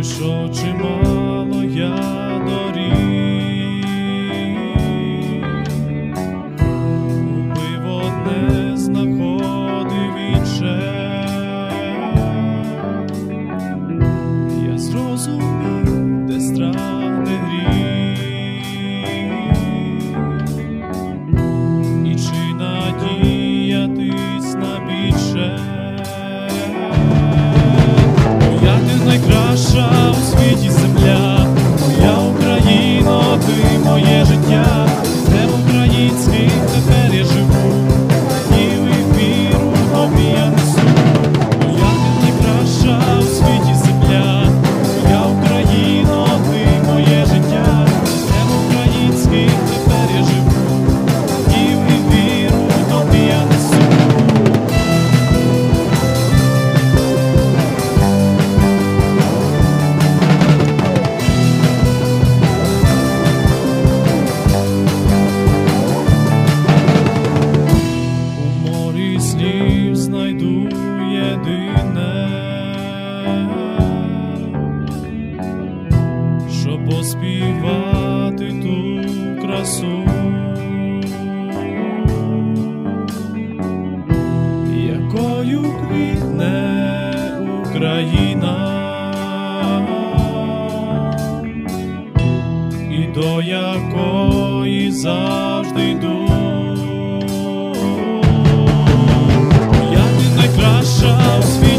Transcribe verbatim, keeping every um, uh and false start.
Пройшов чимало я доріг, убив одне, знаходив інше. Я зрозумів, де страх, де гріх, і чи надіятись на більше. Моя ти найкраща у світі земля, моя Україно, ти моє життя. Де в українських тепер я живу, надію і віру тобі я несу. Моя ти найкраща у світі земля, моя Україно, ти моє життя. Де в українських тепер я живу, надію і віру тобі я несу. Слів знайду єдине, щоб поспівати ту красу, якою квітне Україна, і до якої завжди йду. Найкраща у світі.